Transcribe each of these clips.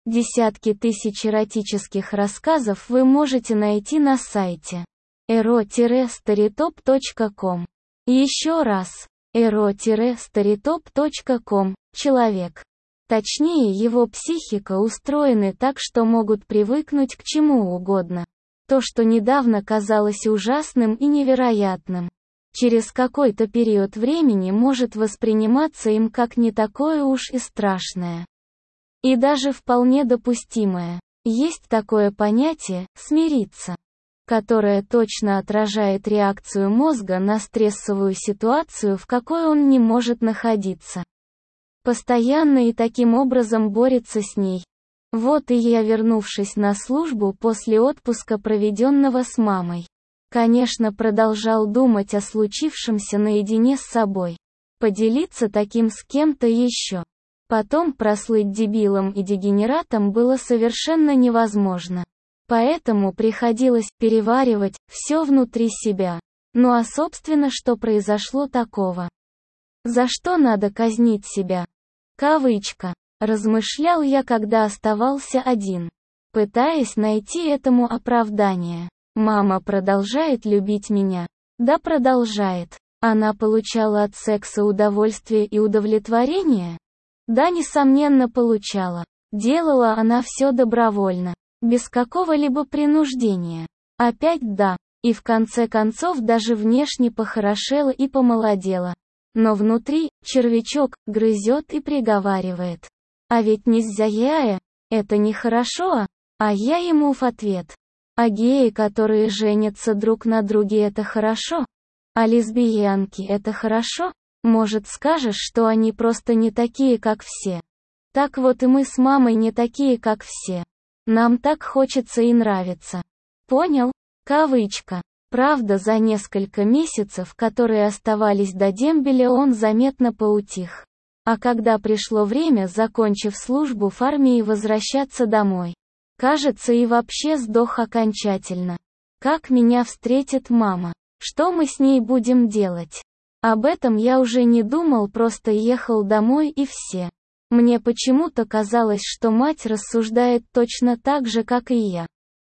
Десятки тысяч эротических рассказов вы можете найти на сайте ero-storytop.com. Еще раз, ero-storytop.com. Человек, точнее его психика, устроены так, что могут привыкнуть к чему угодно. То, что недавно казалось ужасным и невероятным, через какой-то период времени может восприниматься им как не такое уж и страшное. И даже вполне допустимое. Есть такое понятие «смириться», которое точно отражает реакцию мозга на стрессовую ситуацию, в какой он не может находиться. Постоянно и таким образом борется с ней. Вот и я, вернувшись на службу после отпуска, проведенного с мамой, конечно, продолжал думать о случившемся наедине с собой. Поделиться таким с кем-то еще. Потом прослыть дебилом и дегенератом было совершенно невозможно. Поэтому приходилось переваривать все внутри себя. Ну а собственно, что произошло такого? За что надо казнить себя? Кавычка. Размышлял я, когда оставался один, пытаясь найти этому оправдание. Мама продолжает любить меня. Да, продолжает. Она получала от секса удовольствие и удовлетворение? Да, несомненно, получала. Делала она все добровольно, без какого-либо принуждения. Опять да. И в конце концов даже внешне похорошела и помолодела. Но внутри червячок грызет и приговаривает. А ведь нельзя, это нехорошо, а я ему в ответ. А геи, которые женятся друг на друге, это хорошо? А лесбиянки, это хорошо? Может, скажешь, что они просто не такие, как все? Так вот и мы с мамой не такие, как все. Нам так хочется и нравится. Понял? Кавычка. Правда, за несколько месяцев, которые оставались до дембеля, он заметно поутих. А когда пришло время, закончив службу в армии, возвращаться домой, кажется, и вообще сдох окончательно. Как меня встретит мама? Что мы с ней будем делать? Об этом я уже не думал, просто ехал домой и все. Мне почему-то казалось, что мать рассуждает точно так же, как и я.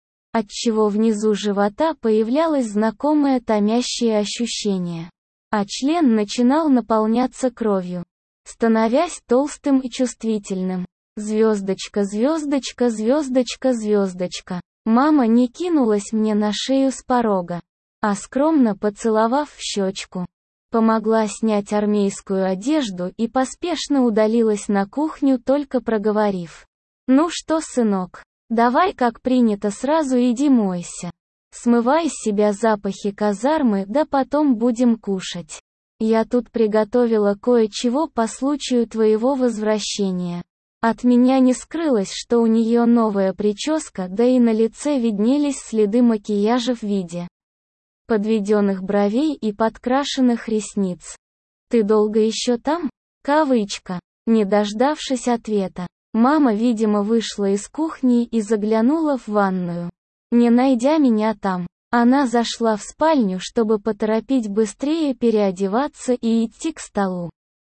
Отчего внизу живота появлялось знакомое томящее ощущение. А член начинал наполняться кровью, становясь толстым и чувствительным. Звездочка, звездочка, звездочка, звездочка. Мама не кинулась мне на шею с порога, а скромно поцеловав в щечку, помогла снять армейскую одежду и поспешно удалилась на кухню, только проговорив: «Ну что, сынок, давай, как принято, сразу иди мойся. Смывай с себя запахи казармы, да потом будем кушать. Я тут приготовила кое-чего по случаю твоего возвращения». От меня не скрылось, что у нее новая прическа, да и на лице виднелись следы макияжа в виде подведенных бровей и подкрашенных ресниц. «Ты долго еще там?» Кавычка. Не дождавшись ответа, мама, видимо, вышла из кухни и заглянула в ванную. Не найдя меня там, она зашла в спальню, чтобы поторопить быстрее переодеваться и идти к столу.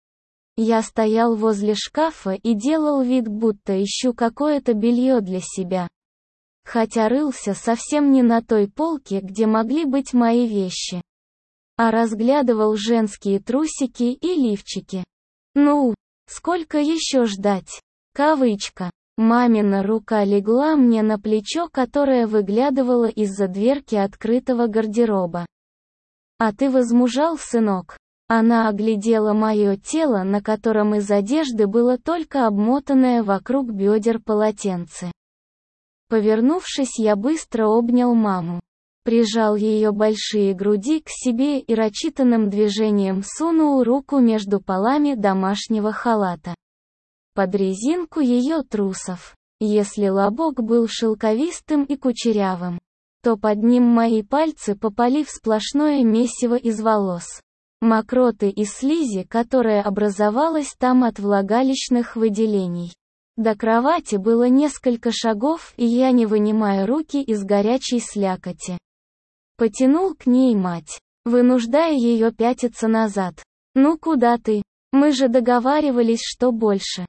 Я стоял возле шкафа и делал вид, будто ищу какое-то белье для себя. Хотя рылся совсем не на той полке, где могли быть мои вещи, а разглядывал женские трусики и лифчики. Ну, сколько еще ждать? Кавычка. Мамина рука легла мне на плечо, которое выглядывало из-за дверки открытого гардероба. «А ты возмужал, сынок?» Она оглядела мое тело, на котором из одежды было только обмотанное вокруг бедер полотенце. Повернувшись, я быстро обнял маму, прижал ее большие груди к себе и рачительным движением сунул руку между полами домашнего халата под резинку ее трусов. Если лобок был шелковистым и кучерявым, то под ним мои пальцы попали в сплошное месиво из волос, мокроты и слизи, которая образовалась там от влагалищных выделений. До кровати было несколько шагов, и я, не вынимая руки из горячей слякоти, потянул к ней мать, вынуждая ее пятиться назад. «Ну куда ты? Мы же договаривались, что больше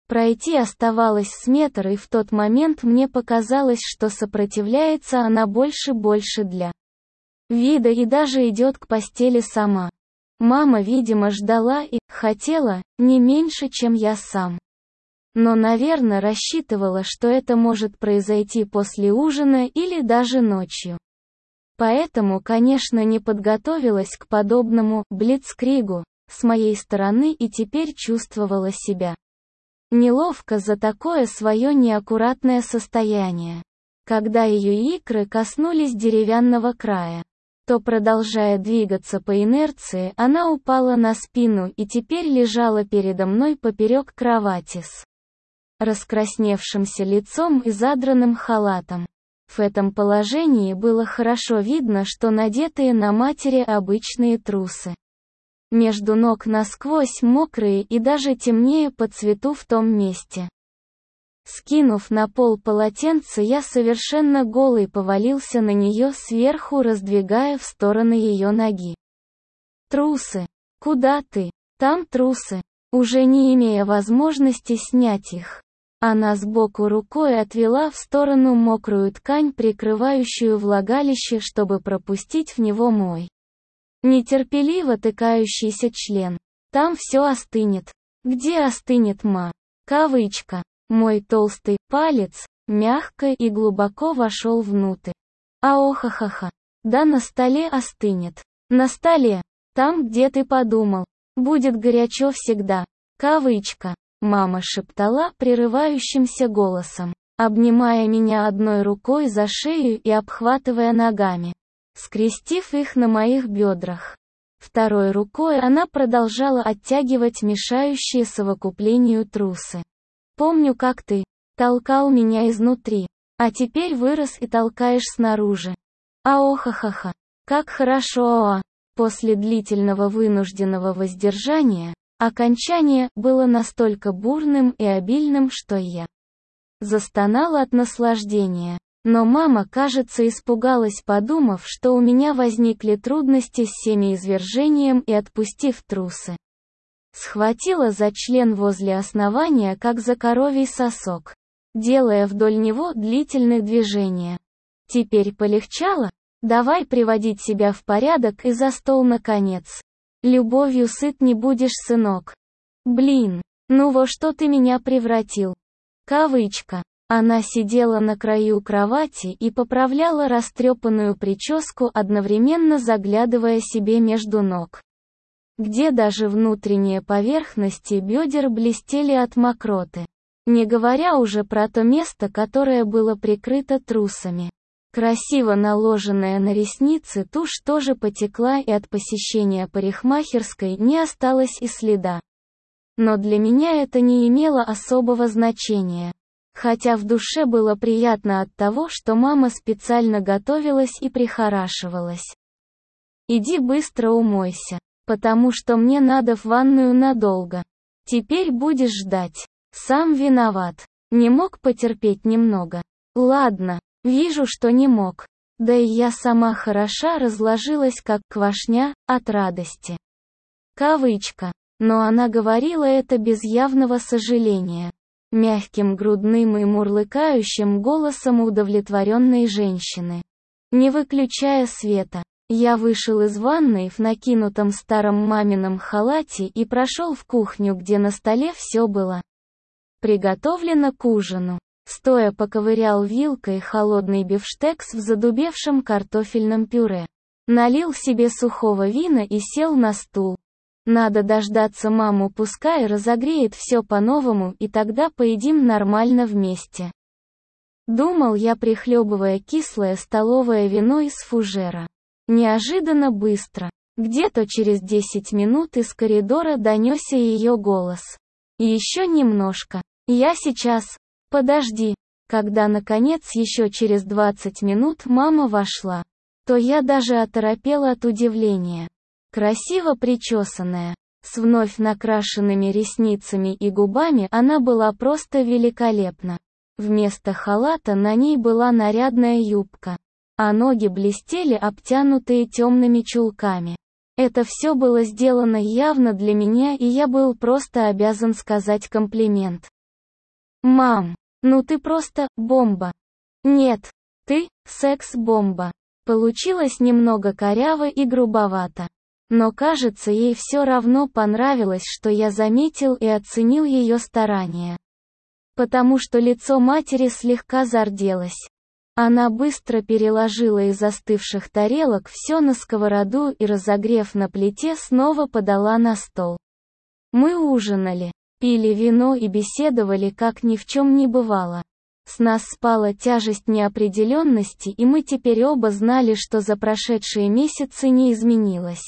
Пройти оставалось с метр, и в тот момент мне показалось, что сопротивляется она больше для вида и даже идет к постели сама. Мама, видимо, ждала и хотела не меньше, чем я сам. Но, наверное, рассчитывала, что это может произойти после ужина или даже ночью. Поэтому, конечно, не подготовилась к подобному блицкригу с моей стороны и теперь чувствовала себя неловко за такое свое неаккуратное состояние. Когда ее икры коснулись деревянного края, то, продолжая двигаться по инерции, она упала на спину и теперь лежала передо мной поперек кровати с раскрасневшимся лицом и задранным халатом. В этом положении было хорошо видно, что надетые на матери обычные трусы. Между ног насквозь мокрые и даже темнее по цвету в том месте. Скинув на пол полотенце, я совершенно голый повалился на нее сверху, раздвигая в стороны ее ноги. «Трусы! Куда ты? Там трусы!» Уже не имея возможности снять их, она сбоку рукой отвела в сторону мокрую ткань, прикрывающую влагалище, чтобы пропустить в него мой нетерпеливо тыкающийся член. «Там все остынет». «Где остынет, ма?» Кавычка. Мой толстый палец мягко и глубоко вошел внутрь. Аохахаха. Да на столе остынет. На столе. Там, где ты подумал. Будет горячо всегда. Кавычка. Мама шептала прерывающимся голосом, обнимая меня одной рукой за шею и обхватывая ногами, скрестив их на моих бедрах. Второй рукой она продолжала оттягивать мешающие совокуплению трусы. «Помню, как ты толкал меня изнутри, а теперь вырос и толкаешь снаружи. Аохахаха. Как хорошо, После длительного вынужденного воздержания, окончание было настолько бурным и обильным, что я застонала от наслаждения. Но мама, кажется, испугалась, подумав, что у меня возникли трудности с семяизвержением, и, отпустив трусы, схватила за член возле основания, как за коровий сосок, делая вдоль него длительные движения. «Теперь полегчало? Давай приводить себя в порядок и за стол, наконец. Любовью сыт не будешь, сынок. Блин, ну во что ты меня превратил?» Кавычка. Она сидела на краю кровати и поправляла растрепанную прическу, одновременно заглядывая себе между ног, где даже внутренние поверхности бедер блестели от мокроты. Не говоря уже про то место, которое было прикрыто трусами. Красиво наложенная на ресницы тушь тоже потекла, и от посещения парикмахерской не осталось и следа. Но для меня это не имело особого значения. Хотя в душе было приятно от того, что мама специально готовилась и прихорашивалась. «Иди быстро умойся, потому что мне надо в ванную надолго. Теперь будешь ждать. Сам виноват. Не мог потерпеть немного?» «Ладно, вижу, что не мог. Да и я сама хороша разложилась, как квашня, от радости». Кавычка. Но она говорила это без явного сожаления. Мягким, грудным и мурлыкающим голосом удовлетворенной женщины. Не выключая света, я вышел из ванной в накинутом старом мамином халате и прошел в кухню, где на столе все было приготовлено к ужину. Стоя поковырял вилкой холодный бифштекс в задубевшем картофельном пюре. Налил себе сухого вина и сел на стул. Надо дождаться маму, пускай разогреет все по-новому, и тогда поедим нормально вместе. Думал я, прихлебывая кислое столовое вино из фужера. Неожиданно быстро, где-то через 10 минут из коридора донесся ее голос. «Еще немножко. Я сейчас. Подожди». Когда, наконец, еще через 20 минут мама вошла, то я даже оторопела от удивления. Красиво причесанная, с вновь накрашенными ресницами и губами, она была просто великолепна. Вместо халата на ней была нарядная юбка, а ноги блестели, обтянутые темными чулками. Это все было сделано явно для меня, и я был просто обязан сказать комплимент. Мам, ну ты просто бомба. Нет, ты секс-бомба. Получилось немного коряво и грубовато. Но кажется, ей все равно понравилось, что я заметил и оценил ее старания. Потому что лицо матери слегка зарделось. Она быстро переложила из остывших тарелок все на сковороду и, разогрев на плите, снова подала на стол. Мы ужинали, пили вино и беседовали, как ни в чем не бывало. С нас спала тяжесть неопределенности, и мы теперь оба знали, что за прошедшие месяцы не изменилось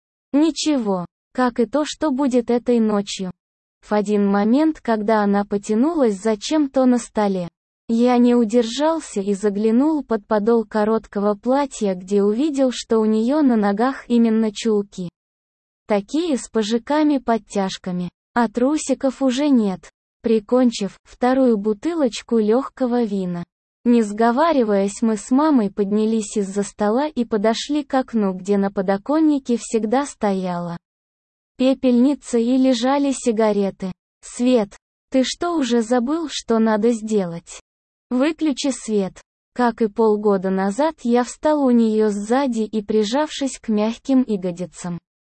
ничего, как и то, что будет этой ночью. В один момент, когда она потянулась за чем-то на столе, я не удержался и заглянул под подол короткого платья, где увидел, что у нее на ногах именно чулки. Такие с пожиками-подтяжками, а трусиков уже нет. Прикончив вторую бутылочку легкого вина, не сговариваясь, мы с мамой поднялись из-за стола и подошли к окну, где на подоконнике всегда стояла пепельница и лежали сигареты. «Свет, ты что, уже забыл, что надо сделать? Выключи свет». Как и полгода назад, я встал у нее сзади и, прижавшись к мягким ягодицам,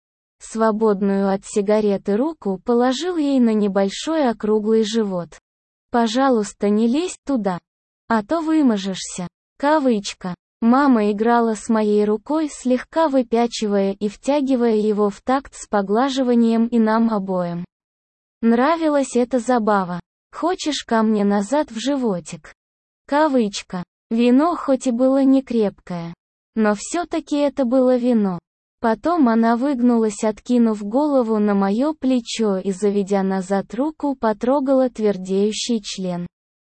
свободную от сигареты руку положил ей на небольшой округлый живот. «Пожалуйста, не лезь туда, а то вымажешься». Кавычка. Мама играла с моей рукой, слегка выпячивая и втягивая его в такт с поглаживанием, и нам обоим нравилась эта забава. «Хочешь ко мне назад в животик?» Кавычка. Вино хоть и было не крепкое, но все-таки это было вино. Потом она выгнулась, откинув голову на мое плечо и, заведя назад руку, потрогала твердеющий член.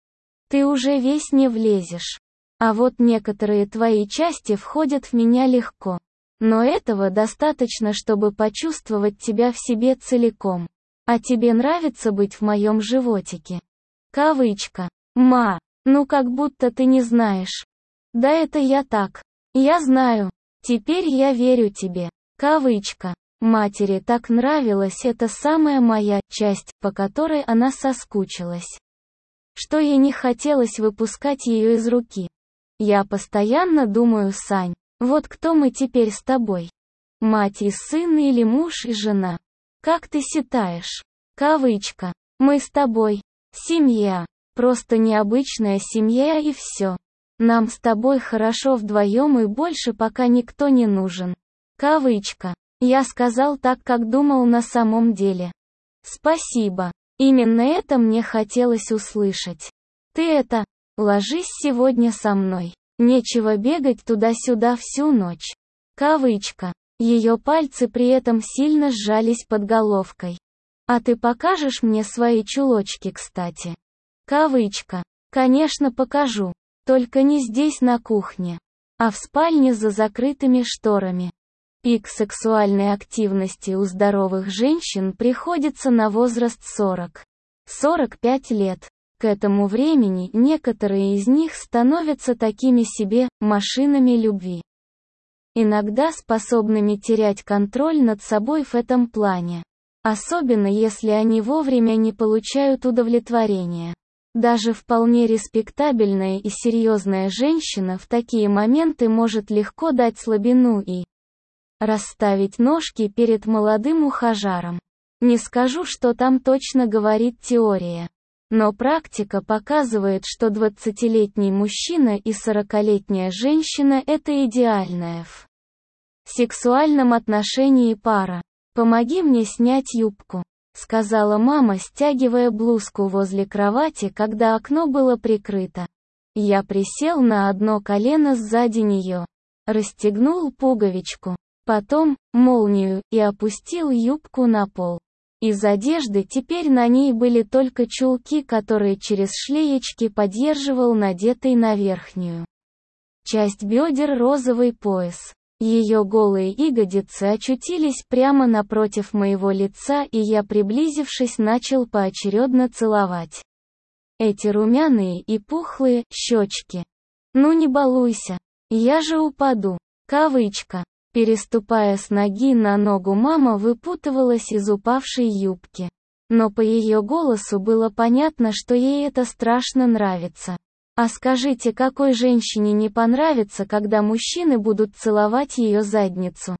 «Ты уже весь не влезешь. А вот некоторые твои части входят в меня легко. Но этого достаточно, чтобы почувствовать тебя в себе целиком. А тебе нравится быть в моем животике?» Кавычка. «Ма, ну как будто ты не знаешь». «Да это я так. Я знаю. Теперь я верю тебе». Кавычка. Матери так нравилась эта самая моя часть, по которой она соскучилась, что ей не хотелось выпускать ее из руки. «Я постоянно думаю, Сань, вот кто мы теперь с тобой? Мать и сын или муж и жена? Как ты считаешь?» Кавычка. «Мы с тобой. Семья. Просто необычная семья, и все. Нам с тобой хорошо вдвоем, и больше пока никто не нужен». Кавычка. Я сказал так, как думал на самом деле. «Спасибо. Именно это мне хотелось услышать. Ты это, ложись сегодня со мной. Нечего бегать туда-сюда всю ночь». Кавычка. Ее пальцы при этом сильно сжались под головкой. «А ты покажешь мне свои чулочки, кстати?» Кавычка. «Конечно покажу. Только не здесь на кухне, а в спальне за закрытыми шторами». Пик сексуальной активности у здоровых женщин приходится на возраст 40-45 лет. К этому времени некоторые из них становятся такими себе машинами любви, иногда способными терять контроль над собой в этом плане. Особенно если они вовремя не получают удовлетворения. Даже вполне респектабельная и серьезная женщина в такие моменты может легко дать слабину и расставить ножки перед молодым ухажером. Не скажу, что там точно говорит теория, но практика показывает, что 20-летний мужчина и 40-летняя женщина – это идеальная в сексуальном отношении пара. «Помоги мне снять юбку», — сказала мама, стягивая блузку возле кровати, когда окно было прикрыто. Я присел на одно колено сзади нее, расстегнул пуговичку, потом молнию и опустил юбку на пол. Из одежды теперь на ней были только чулки, которые через шлеечки поддерживал надетый на верхнюю часть бедер розовый пояс. Ее голые ягодицы очутились прямо напротив моего лица, и я, приблизившись, начал поочередно целовать эти румяные и пухлые щечки. «Ну не балуйся, я же упаду». Кавычка. Переступая с ноги на ногу, мама выпутывалась из упавшей юбки. Но по ее голосу было понятно, что ей это страшно нравится. А скажите, какой женщине не понравится, когда мужчины будут целовать ее задницу?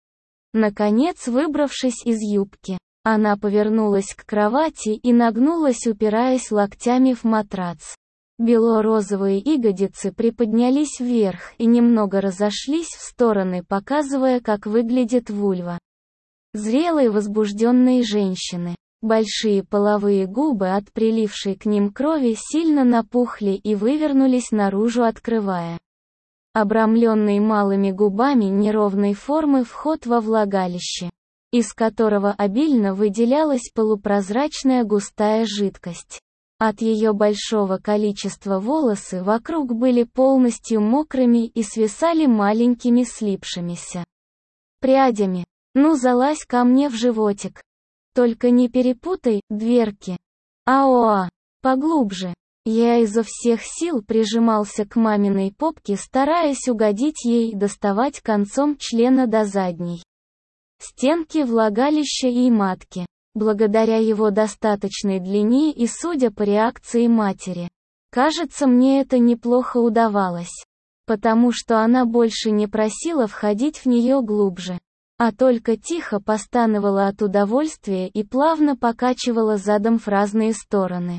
Наконец, выбравшись из юбки, она повернулась к кровати и нагнулась, упираясь локтями в матрац. Бело-розовые ягодицы приподнялись вверх и немного разошлись в стороны, показывая, как выглядит вульва зрелой возбужденной женщины. Большие половые губы от прилившей к ним крови сильно напухли и вывернулись наружу, открывая обрамленный малыми губами неровной формы вход во влагалище, из которого обильно выделялась полупрозрачная густая жидкость. От ее большого количества волосы вокруг были полностью мокрыми и свисали маленькими слипшимися прядями. «Ну, залазь ко мне в животик. Только не перепутай дверки. Аоа, поглубже». Я изо всех сил прижимался к маминой попке, стараясь угодить ей и доставать концом члена до задней стенки влагалища и матки. Благодаря его достаточной длине и судя по реакции матери, кажется, мне это неплохо удавалось. Потому что она больше не просила входить в нее глубже, а только тихо постановала от удовольствия и плавно покачивала задом в разные стороны,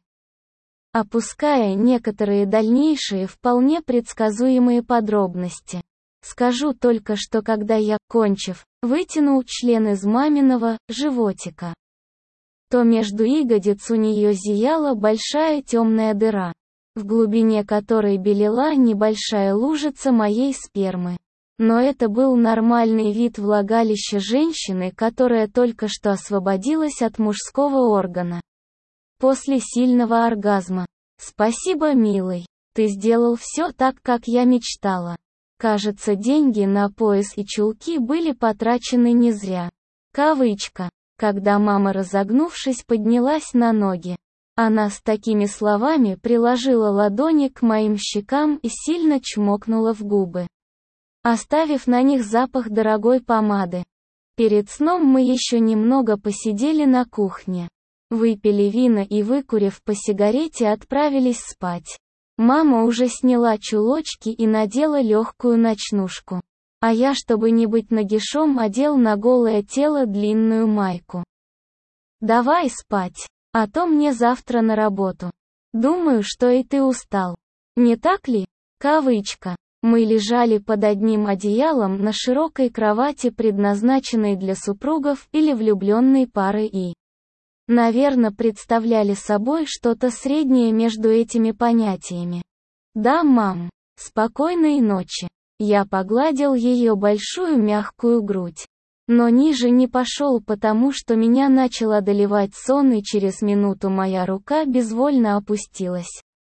опуская некоторые дальнейшие вполне предсказуемые подробности. Скажу только, что когда я, кончив, вытянул член из маминого животика, то между ягодиц у нее зияла большая темная дыра, в глубине которой белела небольшая лужица моей спермы. Но это был нормальный вид влагалища женщины, которая только что освободилась от мужского органа после сильного оргазма. «Спасибо, милый. Ты сделал все так, как я мечтала». Кажется, деньги на пояс и чулки были потрачены не зря. Кавычка. Когда мама, разогнувшись, поднялась на ноги, она с такими словами приложила ладони к моим щекам и сильно чмокнула в губы, оставив на них запах дорогой помады. Перед сном мы еще немного посидели на кухне, выпили вина и, выкурив по сигарете, отправились спать. Мама уже сняла чулочки и надела легкую ночнушку. А я, чтобы не быть нагишом, одел на голое тело длинную майку. «Давай спать, а то мне завтра на работу. Думаю, что и ты устал. Не так ли?» Кавычка. Мы лежали под одним одеялом на широкой кровати, предназначенной для супругов или влюбленной пары, и, наверное, представляли собой что-то среднее между этими понятиями. «Да, мам. Спокойной ночи». Я погладил ее большую мягкую грудь. Но ниже не пошел, потому что меня начал одолевать сон, и через минуту моя рука безвольно опустилась.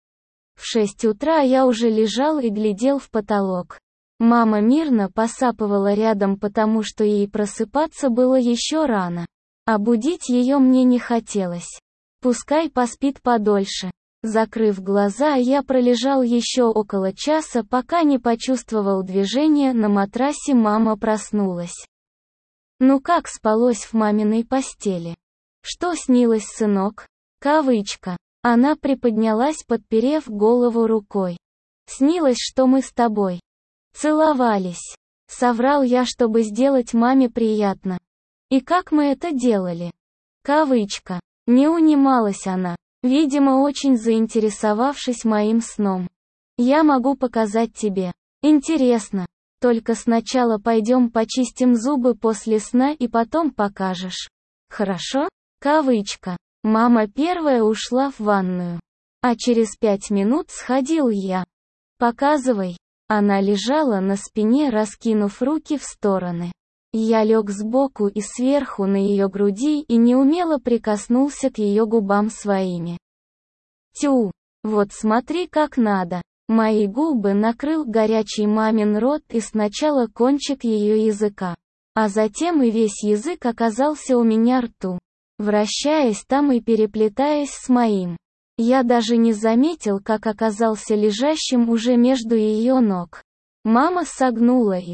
В 6 утра я уже лежал и глядел в потолок. Мама мирно посапывала рядом, потому что ей просыпаться было еще рано. А будить ее мне не хотелось. Пускай поспит подольше. Закрыв глаза, я пролежал еще около часа, пока не почувствовал движения на матрасе. Мама проснулась. «Ну как спалось в маминой постели? Что снилось, сынок?» Кавычка. Она приподнялась, подперев голову рукой. «Снилось, что мы с тобой целовались». Соврал я, чтобы сделать маме приятно. «И как мы это делали?» Кавычка. Не унималась она, видимо, очень заинтересовавшись моим сном. «Я могу показать тебе. Интересно. Только сначала пойдем почистим зубы после сна и потом покажешь. Хорошо?» Кавычка. Мама первая ушла в ванную. А через 5 минут сходил я. «Показывай». Она лежала на спине, раскинув руки в стороны. Я лег сбоку и сверху на ее груди и неумело прикоснулся к ее губам своими. «Тю, вот смотри, как надо». Мои губы накрыл горячий мамин рот, и сначала кончик ее языка, а затем и весь язык оказался у меня рту, вращаясь там и переплетаясь с моим. Я даже не заметил, как оказался лежащим уже между ее ног. Мама согнула их.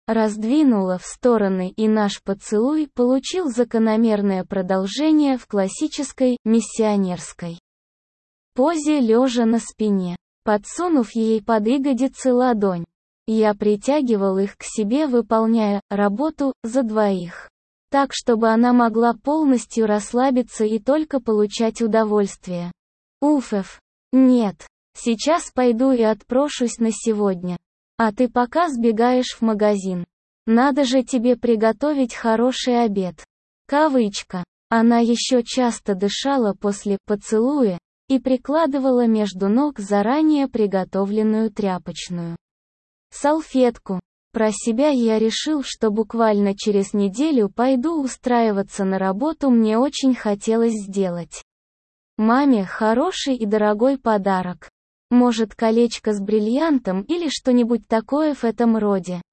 раздвинула в стороны, и наш поцелуй получил закономерное продолжение в классической, миссионерской позе лежа на спине. Подсунув ей под ягодицы ладонь, я притягивал их к себе, выполняя работу за двоих, так чтобы она могла полностью расслабиться и только получать удовольствие. Уф, нет. Сейчас пойду и отпрошусь на сегодня. А ты пока сбегаешь в магазин. Надо же тебе приготовить хороший обед. Кавычка. Она еще часто дышала после поцелуя и прикладывала между ног заранее приготовленную тряпочную салфетку. Про себя я решил, что буквально через неделю пойду устраиваться на работу. Мне очень хотелось сделать маме хороший и дорогой подарок. Может, колечко с бриллиантом или что-нибудь такое в этом роде.